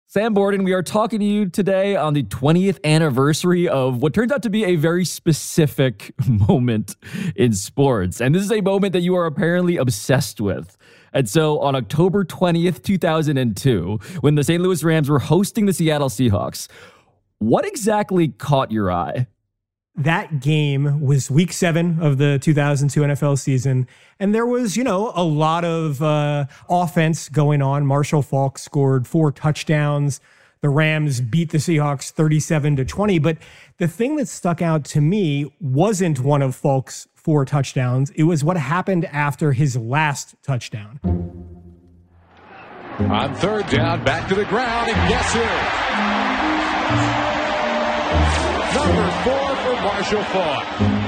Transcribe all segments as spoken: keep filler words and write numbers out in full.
Sam Borden, we are talking to you today on the twentieth anniversary of what turns out to be a very specific moment in sports. And this is a moment that you are apparently obsessed with. And so on October twentieth, two thousand two, when the Saint Louis Rams were hosting the Seattle Seahawks, what exactly caught your eye? That game was week seven of the two thousand two N F L season. And there was, you know, a lot of uh, offense going on. Marshall Faulk scored four touchdowns. The Rams beat the Seahawks thirty-seven to twenty. But the thing that stuck out to me wasn't one of Faulk's four touchdowns. It was what happened after his last touchdown. On third down, back to the ground, and guess who? Number four for Marshall Faulk.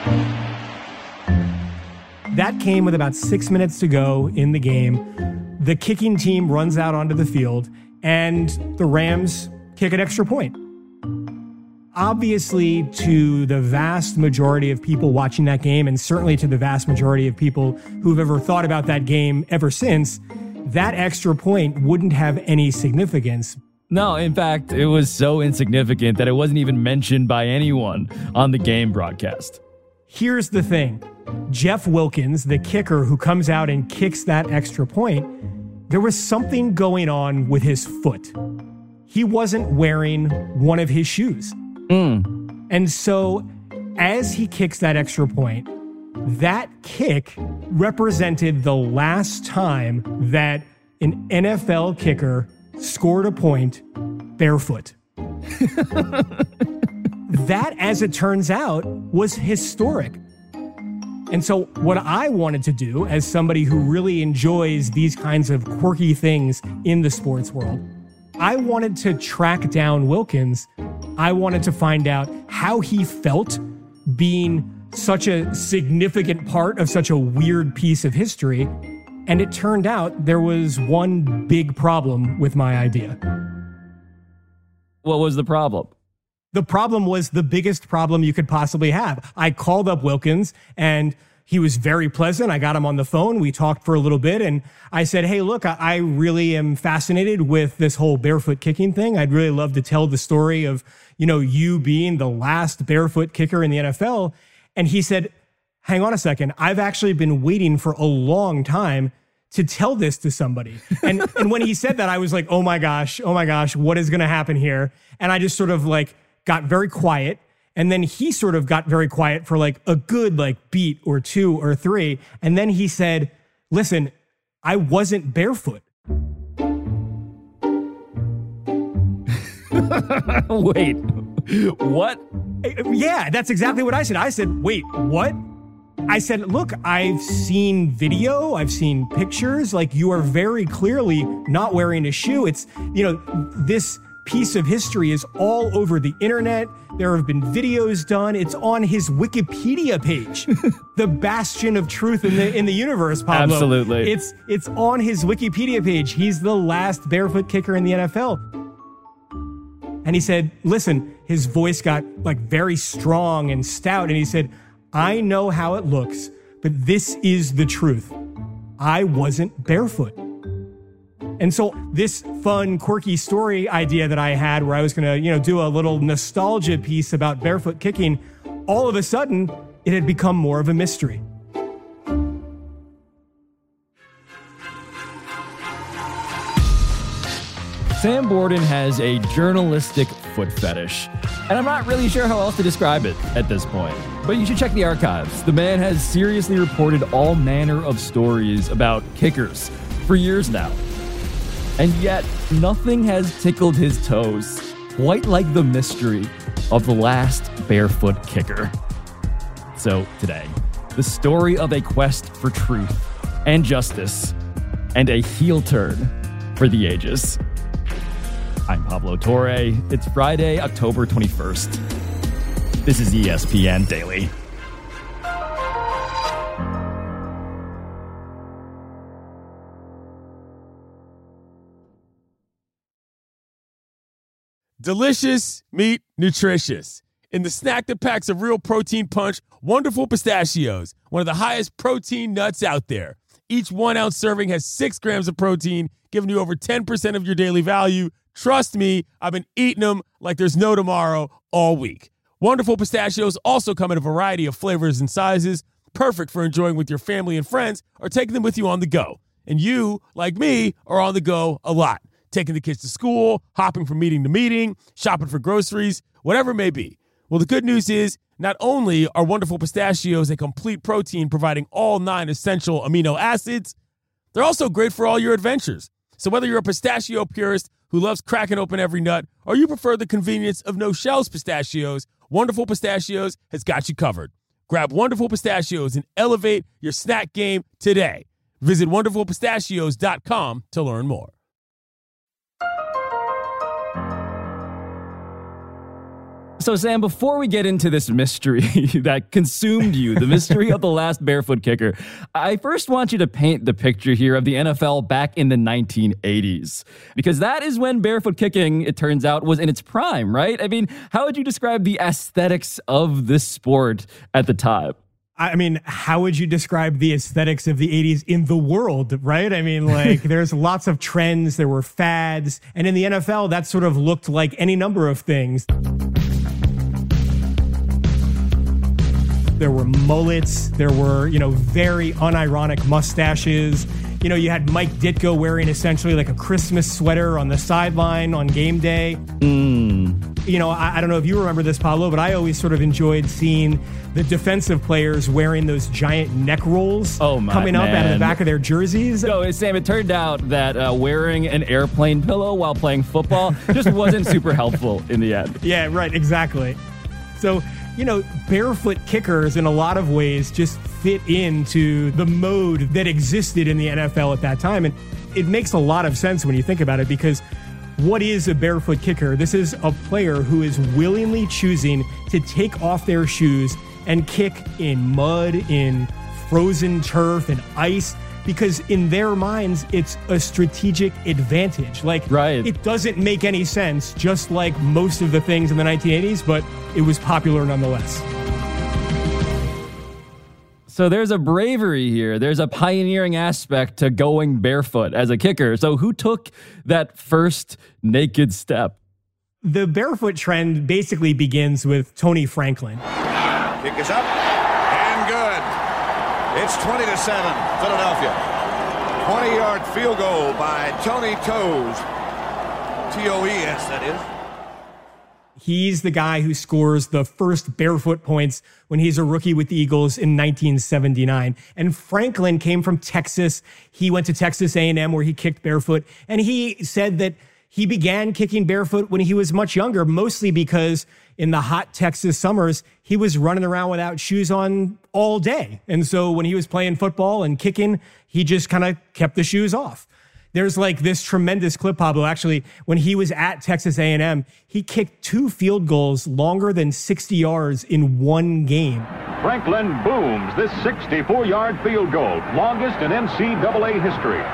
That came with about six minutes to go in the game. The kicking team runs out onto the field, and the Rams kick an extra point. Obviously, to the vast majority of people watching that game, and certainly to the vast majority of people who've ever thought about that game ever since, that extra point wouldn't have any significance. No, in fact, it was so insignificant that it wasn't even mentioned by anyone on the game broadcast. Here's the thing. Jeff Wilkins, the kicker who comes out and kicks that extra point, there was something going on with his foot. He wasn't wearing one of his shoes. Mm. And so as he kicks that extra point, that kick represented the last time that an N F L kicker scored a point barefoot. That, as it turns out, was historic. And so what I wanted to do, as somebody who really enjoys these kinds of quirky things in the sports world, I wanted to track down Wilkins. I wanted to find out how he felt being such a significant part of such a weird piece of history. And it turned out there was one big problem with my idea. What was the problem? The problem was the biggest problem you could possibly have. I called up Wilkins, and he was very pleasant. I got him on the phone. We talked for a little bit, and I said, hey, look, I really am fascinated with this whole barefoot kicking thing. I'd really love to tell the story of, you know, you being the last barefoot kicker in the N F L. And he said, hang on a second. I've actually been waiting for a long time to tell this to somebody. And and when he said that, I was like, oh my gosh, oh my gosh, what is going to happen here? And I just sort of like got very quiet. And then he sort of got very quiet for like a good like beat or two or three. And then he said, listen, I wasn't barefoot. Wait, what? Yeah, that's exactly what I said. I said, wait, what? I said, look, I've seen video, I've seen pictures, like you are very clearly not wearing a shoe. It's, you know, this piece of history is all over the internet. There have been videos done. It's on his Wikipedia page, the bastion of truth in the in the universe, Pablo. Absolutely. It's it's on his Wikipedia page. He's the last barefoot kicker in the N F L. And he said, listen, his voice got like very strong and stout. And he said, I know how it looks, but this is the truth. I wasn't barefoot. And so this fun, quirky story idea that I had where I was going to, you know, do a little nostalgia piece about barefoot kicking, all of a sudden, it had become more of a mystery. Sam Borden has a journalistic foot fetish, and I'm not really sure how else to describe it at this point. But you should check the archives. The man has seriously reported all manner of stories about kickers for years now. And yet, nothing has tickled his toes quite like the mystery of the last barefoot kicker. So today, the story of a quest for truth and justice and a heel turn for the ages. I'm Pablo Torre. It's Friday, October twenty-first. This is E S P N Daily. Delicious meat, nutritious. In the snack that packs a real protein punch, Wonderful Pistachios, one of the highest protein nuts out there. Each one-ounce serving has six grams of protein, giving you over ten percent of your daily value. Trust me, I've been eating them like there's no tomorrow all week. Wonderful Pistachios also come in a variety of flavors and sizes, perfect for enjoying with your family and friends or taking them with you on the go. And you, like me, are on the go a lot, taking the kids to school, hopping from meeting to meeting, shopping for groceries, whatever it may be. Well, the good news is not only are Wonderful Pistachios a complete protein providing all nine essential amino acids, they're also great for all your adventures. So whether you're a pistachio purist who loves cracking open every nut or you prefer the convenience of no-shells pistachios, Wonderful Pistachios has got you covered. Grab Wonderful Pistachios and elevate your snack game today. Visit wonderful pistachios dot com to learn more. So, Sam, before we get into this mystery that consumed you, the mystery of the last barefoot kicker, I first want you to paint the picture here of the N F L back in the nineteen eighties. Because that is when barefoot kicking, it turns out, was in its prime, right? I mean, how would you describe the aesthetics of this sport at the time? I mean, how would you describe the aesthetics of the eighties in the world, right? I mean, like, there's lots of trends, there were fads, and in the N F L, that sort of looked like any number of things. There were mullets, there were, you know, very unironic mustaches. You know, you had Mike Ditka wearing essentially like a Christmas sweater on the sideline on game day. Mm. You know, I, I don't know if you remember this, Pablo, but I always sort of enjoyed seeing the defensive players wearing those giant neck rolls oh my, coming up man. out of the back of their jerseys. No, Sam, it turned out that uh, wearing an airplane pillow while playing football just wasn't super helpful in the end. Yeah, right, exactly. So, you know, barefoot kickers in a lot of ways just fit into the mode that existed in the N F L at that time. And it makes a lot of sense when you think about it, because what is a barefoot kicker? This is a player who is willingly choosing to take off their shoes and kick in mud, in frozen turf, and ice, because in their minds, it's a strategic advantage. Like, right. It doesn't make any sense, just like most of the things in the nineteen eighties, but it was popular nonetheless. So there's a bravery here. There's a pioneering aspect to going barefoot as a kicker. So who took that first naked step? The barefoot trend basically begins with Tony Franklin. Kick is up and good. It's twenty to seven, Philadelphia. twenty-yard field goal by Tony Toes. T O E S, that is. He's the guy who scores the first barefoot points when he's a rookie with the Eagles in nineteen seventy-nine. And Franklin came from Texas. He went to Texas A and M where he kicked barefoot. And he said that he began kicking barefoot when he was much younger, mostly because in the hot Texas summers, he was running around without shoes on all day. And so when he was playing football and kicking, he just kind of kept the shoes off. There's like this tremendous clip, Pablo. Actually, when he was at Texas A and M, he kicked two field goals longer than sixty yards in one game. Franklin booms this sixty-four-yard field goal, longest in N C double A history.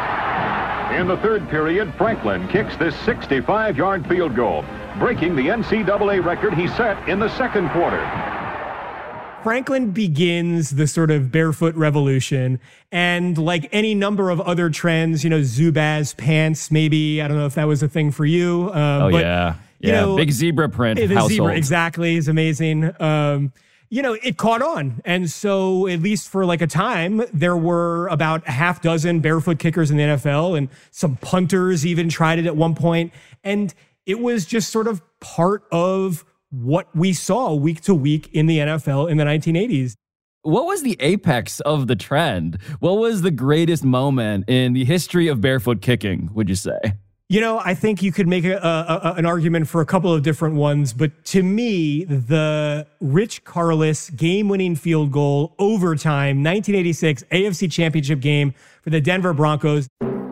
In the third period, Franklin kicks this sixty-five-yard field goal, breaking the N C double A record he set in the second quarter. Franklin begins the sort of barefoot revolution, and like any number of other trends, you know, Zubaz pants, maybe, I don't know if that was a thing for you. Uh, oh, but, yeah. Yeah, you know, big zebra print the household. Zebra, exactly, is amazing. Um, you know, it caught on. And so at least for like a time, there were about a half dozen barefoot kickers in the N F L, and some punters even tried it at one point. And it was just sort of part of what we saw week to week in the N F L in the nineteen eighties. What was the apex of the trend? What was the greatest moment in the history of barefoot kicking, would you say? You know, I think you could make a, a, a, an argument for a couple of different ones, but to me, the Rich Karlis game-winning field goal, overtime, nineteen eighty-six A F C Championship game for the Denver Broncos.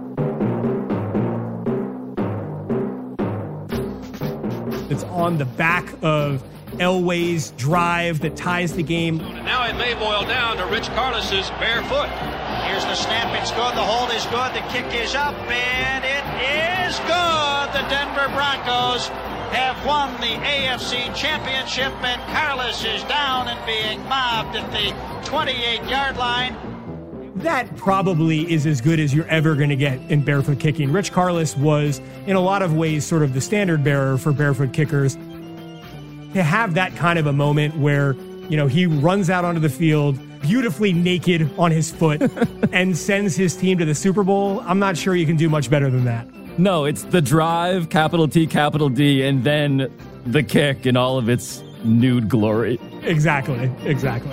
It's on the back of Elway's drive that ties the game. Now it may boil down to Rich Karlis's barefoot. Here's the snap, it's good, the hold is good, the kick is up, and it is good. The Denver Broncos have won the A F C Championship, and Karlis is down and being mobbed at the twenty-eight-yard line. that probably is as good as you're ever going to get in barefoot kicking. Rich Karlis was, in a lot of ways, sort of the standard bearer for barefoot kickers. To have that kind of a moment where, you know, he runs out onto the field beautifully naked on his foot and sends his team to the Super Bowl, I'm not sure you can do much better than that. No, it's the drive, capital T, capital D, and then the kick in all of its nude glory. Exactly, exactly.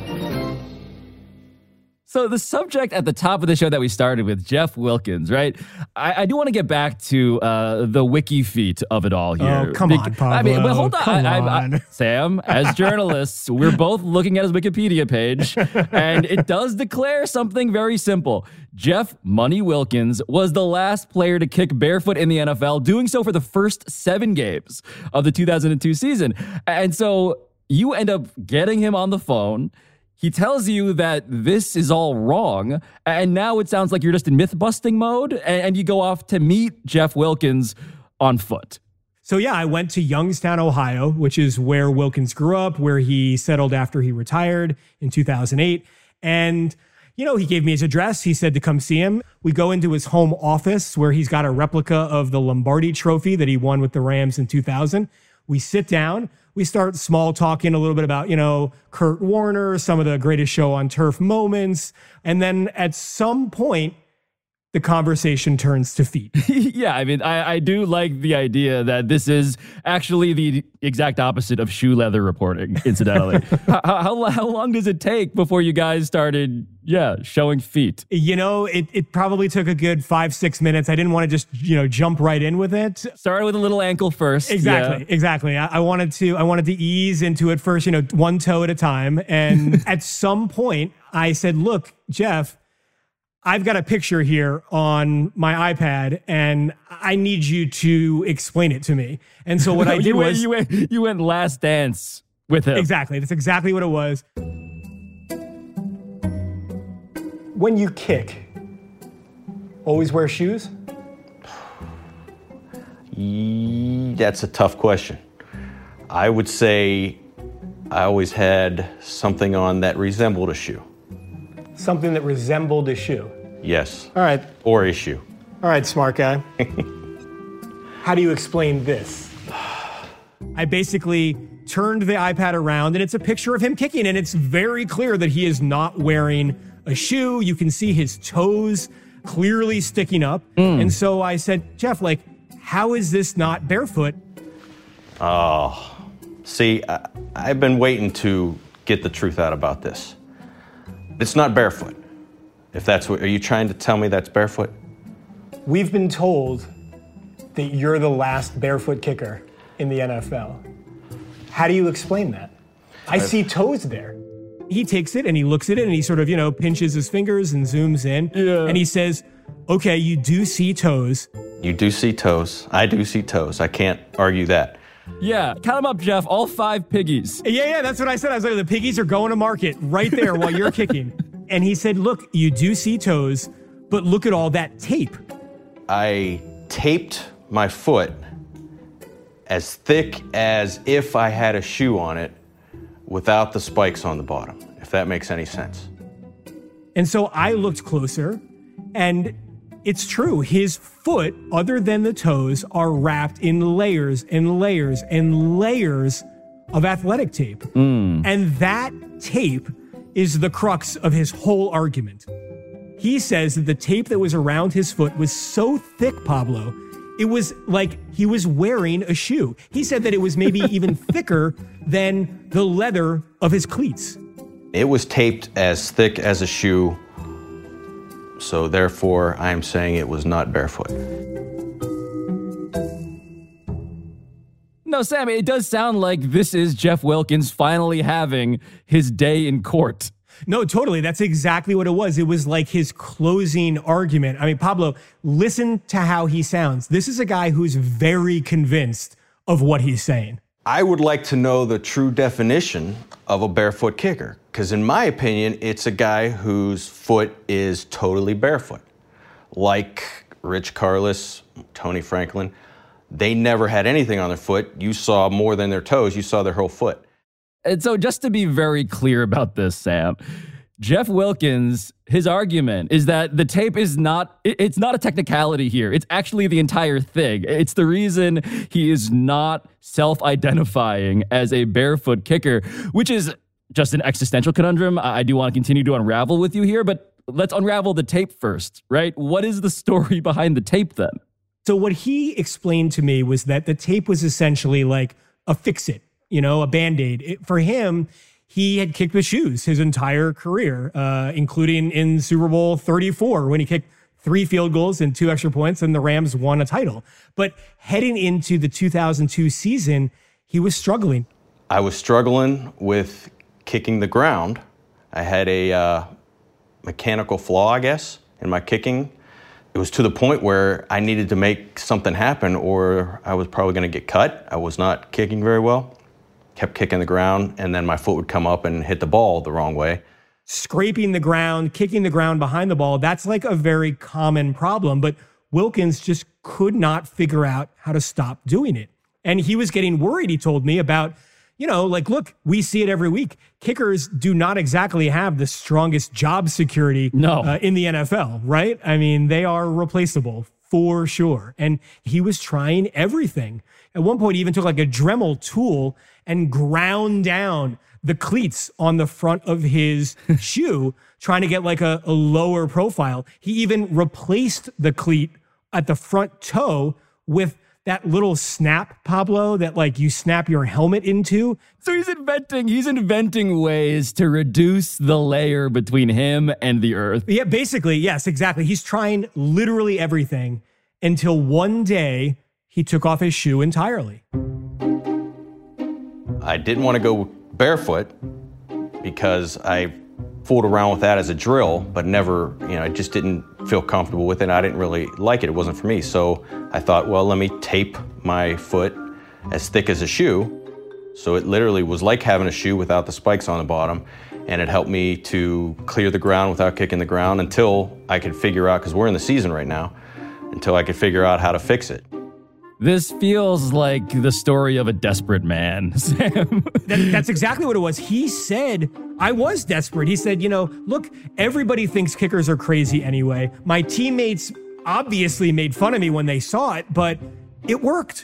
So the subject at the top of the show that we started with, Jeff Wilkins, right? I, I do want to get back to uh, the wiki feat of it all here. Oh, come on, Pablo. I mean, but hold on. Come I, I, on. I, Sam, as journalists, we're both looking at his Wikipedia page, and it does declare something very simple. Jeff Money Wilkins was the last player to kick barefoot in the N F L, doing so for the first seven games of the two thousand two season. And so you end up getting him on the phone. He tells you that this is all wrong, and now it sounds like you're just in myth-busting mode, and you go off to meet Jeff Wilkins on foot. So yeah, I went to Youngstown, Ohio, which is where Wilkins grew up, where he settled after he retired in two thousand eight. And, you know, he gave me his address. He said to come see him. We go into his home office where he's got a replica of the Lombardi Trophy that he won with the Rams in two thousand. We sit down. We start small talking a little bit about, you know, Kurt Warner, some of the greatest show on turf moments. And then at some point, the conversation turns to feet. Yeah, I mean, I, I do like the idea that this is actually the exact opposite of shoe leather reporting, incidentally. how, how, how long does it take before you guys started, yeah, showing feet? You know, it, it probably took a good five, six minutes. I didn't want to just, you know, jump right in with it. Started with a little ankle first. Exactly, yeah. exactly. I, I wanted to, I wanted to ease into it first, you know, one toe at a time. And at some point, I said, look, Jeff, I've got a picture here on my iPad, and I need you to explain it to me. And so what I did you was... Went, you, went, you went Last Dance with him. Exactly. That's exactly what it was. When you kick, always wear shoes? That's a tough question. I would say I always had something on that resembled a shoe. Something that resembled a shoe. Yes. All right. Or a shoe. All right, smart guy. How do you explain this? I basically turned the iPad around, and it's a picture of him kicking, and it's very clear that he is not wearing a shoe. You can see his toes clearly sticking up. Mm. And so I said, Jeff, like, how is this not barefoot? Oh, see, I, I've been waiting to get the truth out about this. It's not barefoot. If that's what, are you trying to tell me that's barefoot? We've been told that you're the last barefoot kicker in the N F L. How do you explain that? I I've, see toes there. He takes it and he looks at it and he sort of, you know, pinches his fingers and zooms in. Yeah. And he says, okay, you do see toes. You do see toes. I do see toes. I can't argue that. Yeah, count them up, Jeff. All five piggies. Yeah, yeah, that's what I said. I was like, the piggies are going to market right there while you're kicking. And he said, look, you do see toes, but look at all that tape. I taped my foot as thick as if I had a shoe on it without the spikes on the bottom, if that makes any sense. And so I looked closer, and it's true. His foot, other than the toes, are wrapped in layers and layers and layers of athletic tape. Mm. And that tape is the crux of his whole argument. He says that the tape that was around his foot was so thick, Pablo, it was like he was wearing a shoe. He said that it was maybe even thicker than the leather of his cleats. It was taped as thick as a shoe. So therefore, I'm saying it was not barefoot. No, Sam, it does sound like this is Jeff Wilkins finally having his day in court. No, totally. That's exactly what it was. It was like his closing argument. I mean, Pablo, listen to how he sounds. This is a guy who's very convinced of what he's saying. I would like to know the true definition of a barefoot kicker, because in my opinion, it's a guy whose foot is totally barefoot. Like Rich Karlis, Tony Franklin, they never had anything on their foot. You saw more than their toes, you saw their whole foot. And so just to be very clear about this, Sam, Jeff Wilkins, his argument is that the tape is not, it, it's not a technicality here. It's actually the entire thing. It's the reason he is not self-identifying as a barefoot kicker, which is just an existential conundrum. I, I do want to continue to unravel with you here, but let's unravel the tape first, right? What is the story behind the tape then? So what he explained to me was that the tape was essentially like a fix-it, you know, a Band-Aid. It, for him, he had kicked with shoes his entire career, uh, including in Super Bowl thirty-four when he kicked three field goals and two extra points and the Rams won a title. But heading into the two thousand two season, he was struggling. I was struggling with kicking the ground. I had a uh, mechanical flaw, I guess, in my kicking. It was to the point where I needed to make something happen or I was probably going to get cut. I was not kicking very well. Kept kicking the ground, and then my foot would come up and hit the ball the wrong way. Scraping the ground, kicking the ground behind the ball, that's like a very common problem. But Wilkins just could not figure out how to stop doing it. And he was getting worried, he told me, about, you know, like, look, we see it every week. Kickers do not exactly have the strongest job security no. uh, in the N F L, right? I mean, they are replaceable for sure. And he was trying everything. At one point, he even took like a Dremel tool and ground down the cleats on the front of his shoe, trying to get like a, a lower profile. He even replaced the cleat at the front toe with that little snap, Pablo, that like you snap your helmet into. So he's inventing, he's inventing ways to reduce the layer between him and the earth. Yeah, basically, yes, exactly. He's trying literally everything until one day he took off his shoe entirely. I didn't want to go barefoot because I fooled around with that as a drill, but never, you know, I just didn't feel comfortable with it. I didn't really like it. It wasn't for me. So I thought, well, let me tape my foot as thick as a shoe. So it literally was like having a shoe without the spikes on the bottom. And it helped me to clear the ground without kicking the ground until I could figure out, because we're in the season right now, until I could figure out how to fix it. This feels like the story of a desperate man, Sam. that, that's exactly what it was. He said, I was desperate. He said, you know, look, everybody thinks kickers are crazy anyway. My teammates obviously made fun of me when they saw it, but it worked.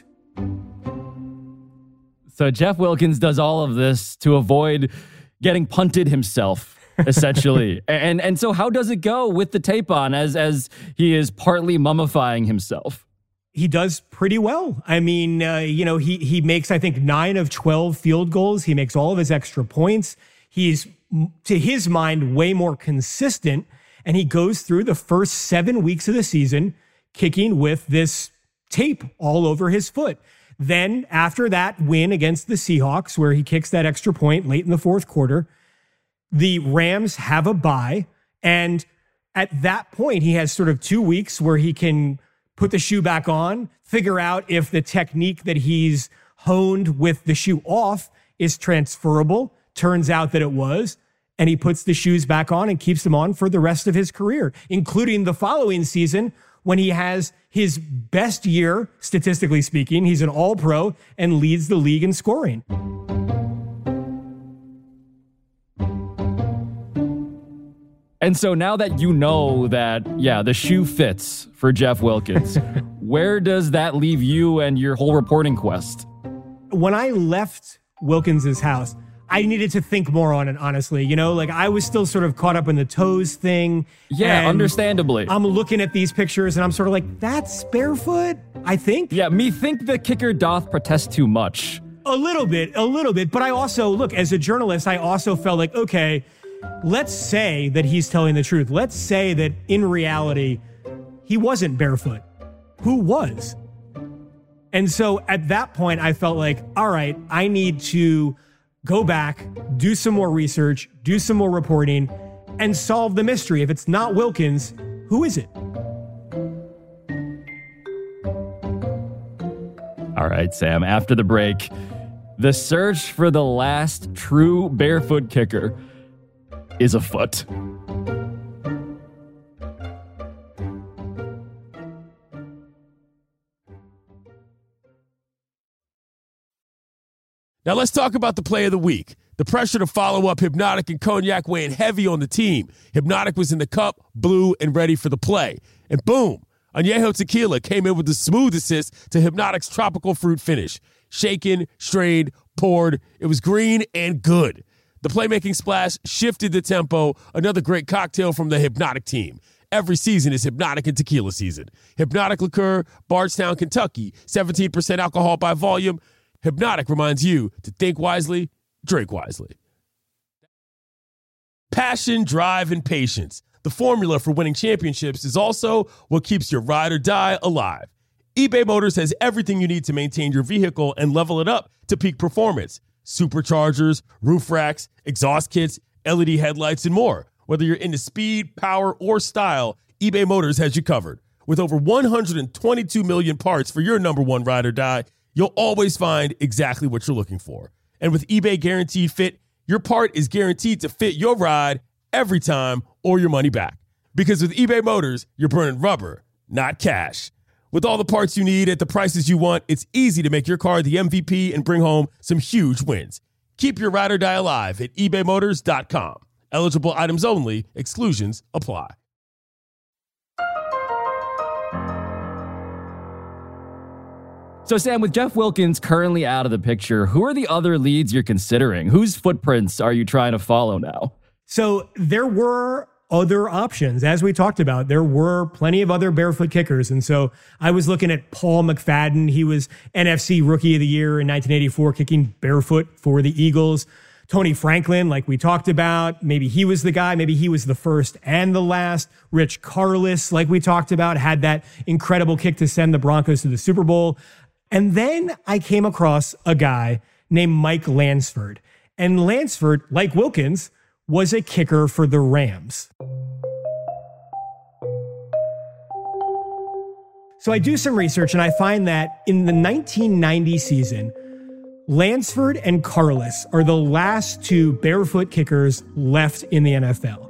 So Jeff Wilkins does all of this to avoid getting punted himself, essentially. and and so how does it go with the tape on as as he is partly mummifying himself? He does pretty well. I mean, uh, you know, he he makes, I think, nine of twelve field goals. He makes all of his extra points. He's, to his mind, way more consistent. And he goes through the first seven weeks of the season kicking with this tape all over his foot. Then after that win against the Seahawks, where he kicks that extra point late in the fourth quarter, the Rams have a bye. And at that point, he has sort of two weeks where he can put the shoe back on, figure out if the technique that he's honed with the shoe off is transferable. Turns out that it was. And he puts the shoes back on and keeps them on for the rest of his career, including the following season when he has his best year, statistically speaking. He's an all-pro and leads the league in scoring. And so now that you know that, yeah, the shoe fits for Jeff Wilkins, where does that leave you and your whole reporting quest? When I left Wilkins's house, I needed to think more on it, honestly. You know, like I was still sort of caught up in the toes thing. Yeah, understandably. I'm looking at these pictures and I'm sort of like, that's barefoot, I think. Yeah, me think the kicker doth protest too much. A little bit, a little bit. But I also, look, as a journalist, I also felt like, okay, let's say that he's telling the truth. Let's say that in reality, he wasn't barefoot. Who was? And so at that point, I felt like, all right, I need to go back, do some more research, do some more reporting, and solve the mystery. If it's not Wilkins, who is it? All right, Sam, after the break, the search for the last true barefoot kicker is afoot. Now let's talk about the play of the week. The pressure to follow up Hypnotic and Cognac weighing heavy on the team. Hypnotic was in the cup, blue, and ready for the play. And boom, Añejo Tequila came in with the smooth assist to Hypnotic's tropical fruit finish. Shaken, strained, poured. It was green and good. The playmaking splash shifted the tempo. Another great cocktail from the Hypnotic team. Every season is Hypnotic and Tequila season. Hypnotic Liqueur, Bardstown, Kentucky, seventeen percent alcohol by volume. Hypnotic reminds you to think wisely, drink wisely. Passion, drive, and patience. The formula for winning championships is also what keeps your ride or die alive. eBay Motors has everything you need to maintain your vehicle and level it up to peak performance. Superchargers, roof racks, exhaust kits, L E D headlights, and more. Whether you're into speed, power, or style, eBay Motors has you covered. With over one hundred twenty-two million parts for your number one ride or die, you'll always find exactly what you're looking for. And with eBay Guaranteed Fit, your part is guaranteed to fit your ride every time or your money back. Because with eBay Motors, you're burning rubber, not cash. With all the parts you need at the prices you want, it's easy to make your car the M V P and bring home some huge wins. Keep your ride or die alive at ebay motors dot com. Eligible items only. Exclusions apply. So, Sam, with Jeff Wilkins currently out of the picture, who are the other leads you're considering? Whose footprints are you trying to follow now? So there were other options. As we talked about, there were plenty of other barefoot kickers. And so I was looking at Paul McFadden. He was N F C Rookie of the Year in nineteen eighty-four, kicking barefoot for the Eagles. Tony Franklin, like we talked about, maybe he was the guy. Maybe he was the first and the last. Rich Karlis, like we talked about, had that incredible kick to send the Broncos to the Super Bowl. And then I came across a guy named Mike Lansford. And Lansford, like Wilkins, was a kicker for the Rams. So I do some research and I find that in the nineteen ninety season, Lansford and Karlis are the last two barefoot kickers left in the N F L.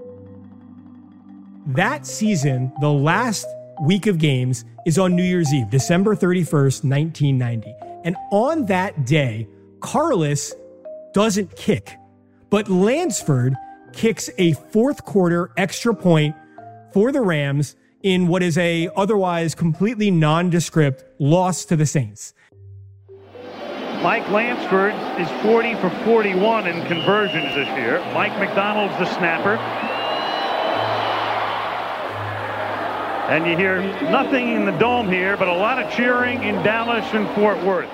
That season, the last week of games is on New Year's Eve, December thirty-first, nineteen ninety. And on that day, Karlis doesn't kick, but Lansford kicks a fourth quarter extra point for the Rams in what is a otherwise completely nondescript loss to the Saints. Mike Lansford is forty for forty-one in conversions this year. Mike McDonald's the snapper. And you hear nothing in the dome here, but a lot of cheering in Dallas and Fort Worth.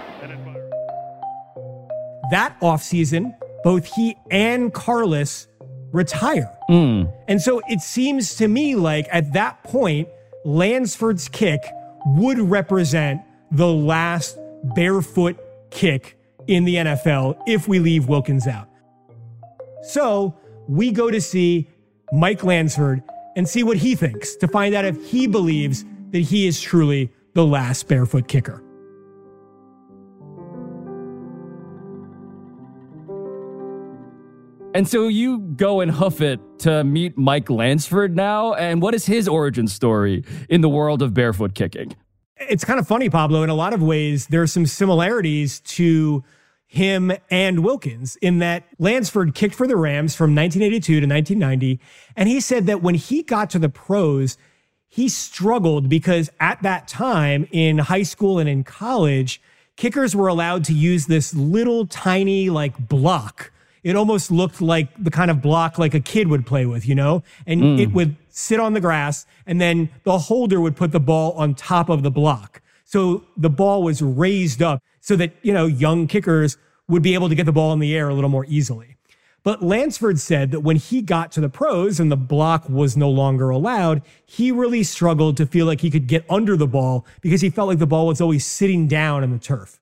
That offseason, both he and Karlis retire. Mm. And so it seems to me like at that point, Lansford's kick would represent the last barefoot kick in the N F L if we leave Wilkins out. So we go to see Mike Lansford and see what he thinks to find out if he believes that he is truly the last barefoot kicker. And so you go and hoof it to meet Mike Lansford now. And what is his origin story in the world of barefoot kicking? It's kind of funny, Pablo. In a lot of ways, there are some similarities to him and Wilkins in that Lansford kicked for the Rams from nineteen eighty-two to nineteen ninety. And he said that when he got to the pros, he struggled because at that time in high school and in college, kickers were allowed to use this little tiny like block. It almost looked like the kind of block like a kid would play with, you know, and mm. it would sit on the grass and then the holder would put the ball on top of the block. So the ball was raised up so that, you know, young kickers would be able to get the ball in the air a little more easily. But Lansford said that when he got to the pros and the block was no longer allowed, he really struggled to feel like he could get under the ball because he felt like the ball was always sitting down in the turf.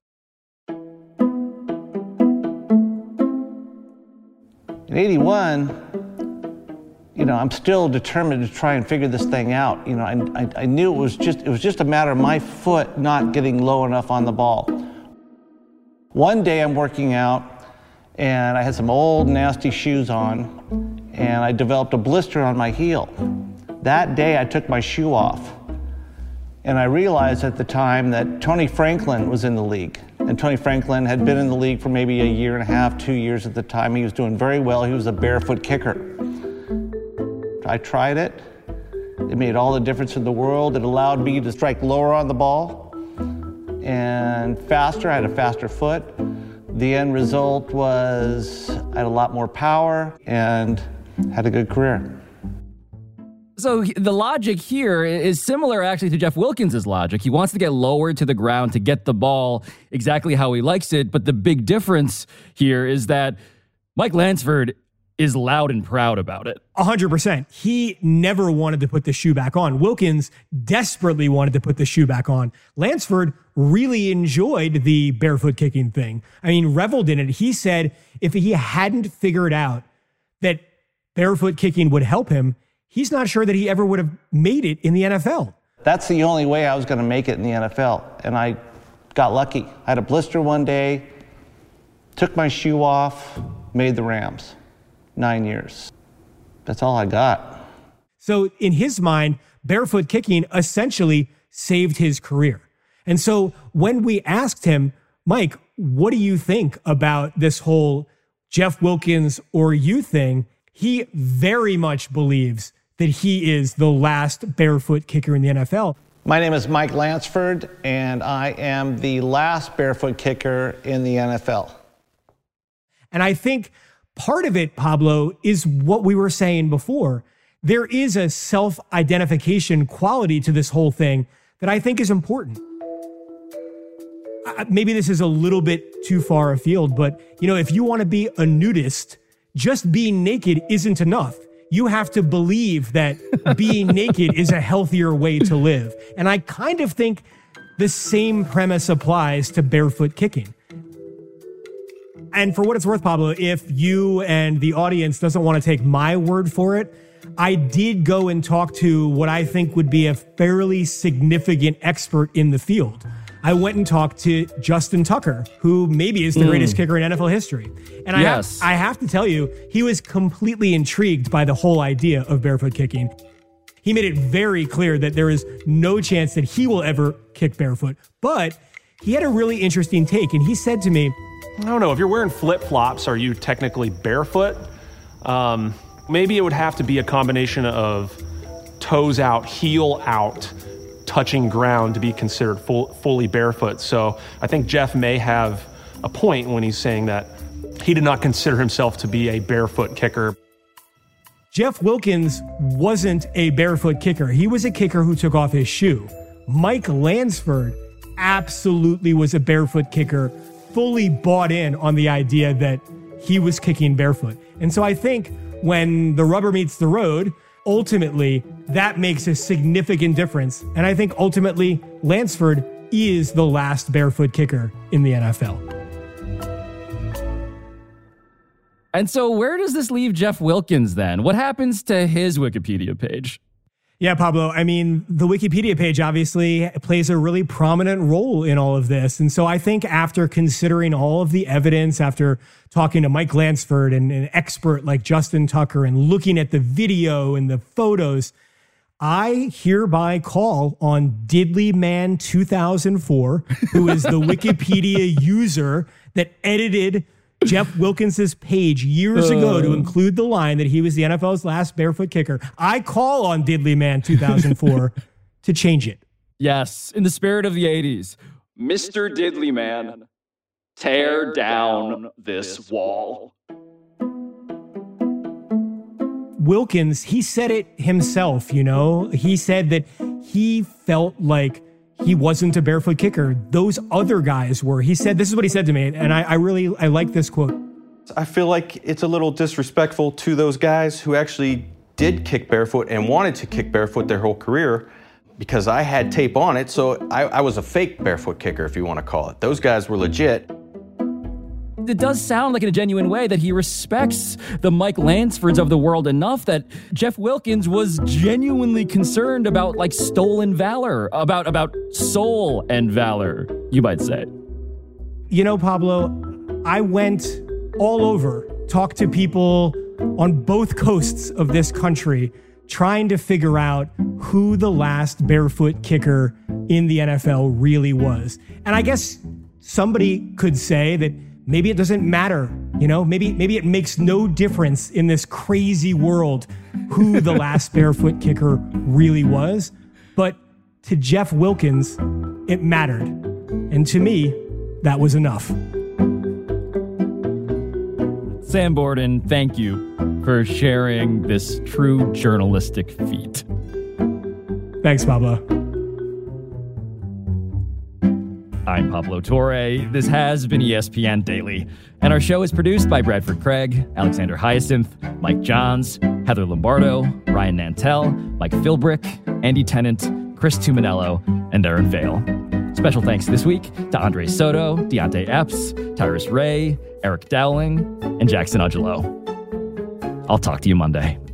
In eighty-one, you know, I'm still determined to try and figure this thing out. You know, I, I, I knew it was just it was just a matter of my foot not getting low enough on the ball. One day I'm working out, and I had some old nasty shoes on, and I developed a blister on my heel. That day I took my shoe off, and I realized at the time that Tony Franklin was in the league, and And Tony Franklin had been in the league for maybe a year and a half, two years at the time. He was doing very well. He was a barefoot kicker. I tried it. It made all the difference in the world. It allowed me to strike lower on the ball and faster. I had a faster foot. The end result was I had a lot more power and had a good career. So the logic here is similar actually to Jeff Wilkins' logic. He wants to get lower to the ground to get the ball exactly how he likes it. But the big difference here is that Mike Lansford is loud and proud about it. A hundred percent. He never wanted to put the shoe back on. Wilkins desperately wanted to put the shoe back on. Lansford really enjoyed the barefoot kicking thing. I mean, reveled in it. He said if he hadn't figured out that barefoot kicking would help him, he's not sure that he ever would have made it in the N F L. That's the only way I was going to make it in the N F L. And I got lucky. I had a blister one day, took my shoe off, made the Rams. Nine years. That's all I got. So in his mind, barefoot kicking essentially saved his career. And so when we asked him, Mike, what do you think about this whole Jeff Wilkins or you thing? He very much believes that he is the last barefoot kicker in the N F L. My name is Mike Lansford, and I am the last barefoot kicker in the N F L. And I think part of it, Pablo, is what we were saying before. There is a self-identification quality to this whole thing that I think is important. Maybe this is a little bit too far afield, but you know, if you want to be a nudist, just being naked isn't enough. You have to believe that being naked is a healthier way to live. And I kind of think the same premise applies to barefoot kicking. And for what it's worth, Pablo, if you and the audience doesn't want to take my word for it, I did go and talk to what I think would be a fairly significant expert in the field. I went and talked to Justin Tucker, who maybe is the mm. greatest kicker in N F L history. And I, yes. have, I have to tell you, he was completely intrigued by the whole idea of barefoot kicking. He made it very clear that there is no chance that he will ever kick barefoot. But he had a really interesting take, and he said to me, I don't know, if you're wearing flip-flops, are you technically barefoot? Um, maybe it would have to be a combination of toes out, heel out, touching ground to be considered full, fully barefoot. So I think Jeff may have a point when he's saying that he did not consider himself to be a barefoot kicker. Jeff Wilkins wasn't a barefoot kicker. He was a kicker who took off his shoe. Mike Lansford absolutely was a barefoot kicker, fully bought in on the idea that he was kicking barefoot. And so I think when the rubber meets the road, ultimately that makes a significant difference. And I think ultimately Lansford is the last barefoot kicker in the N F L. And so where does this leave Jeff Wilkins then? What happens to his Wikipedia page? Yeah, Pablo, I mean, the Wikipedia page obviously plays a really prominent role in all of this. And so I think after considering all of the evidence, after talking to Mike Lansford and an expert like Justin Tucker and looking at the video and the photos, I hereby call on Diddleyman two thousand four, who is the Wikipedia user that edited Jeff Wilkins' page years ago to include the line that he was the N F L's last barefoot kicker. I call on Diddleyman two thousand four to change it. Yes, in the spirit of the eighties. Mister Diddleyman, tear down this wall. Wilkins, he said it himself, you know. He said that he felt like he wasn't a barefoot kicker. Those other guys were. He said, this is what he said to me, and I, I really, I like this quote. I feel like it's a little disrespectful to those guys who actually did kick barefoot and wanted to kick barefoot their whole career, because I had tape on it, so I, I was a fake barefoot kicker, if you want to call it. Those guys were legit. It does sound like in a genuine way that he respects the Mike Lansfords of the world enough that Jeff Wilkins was genuinely concerned about like stolen valor, about about soul and valor, you might say. You know, Pablo, I went all over, talked to people on both coasts of this country, trying to figure out who the last barefoot kicker in the N F L really was. And I guess somebody could say that maybe it doesn't matter, you know, maybe maybe it makes no difference in this crazy world who the last barefoot kicker really was. But to Jeff Wilkins, it mattered. And to me, that was enough. Sam Borden, thank you for sharing this true journalistic feat. Thanks, Pablo. I'm Pablo Torre. This has been E S P N Daily, and our show is produced by Bradford Craig, Alexander Hyacinth, Mike Johns, Heather Lombardo, Ryan Nantel, Mike Philbrick, Andy Tennant, Chris Tuminello, and Aaron Vale. Special thanks this week to Andre Soto, Deontay Epps, Tyrus Ray, Eric Dowling, and Jackson Ugelo. I'll talk to you Monday.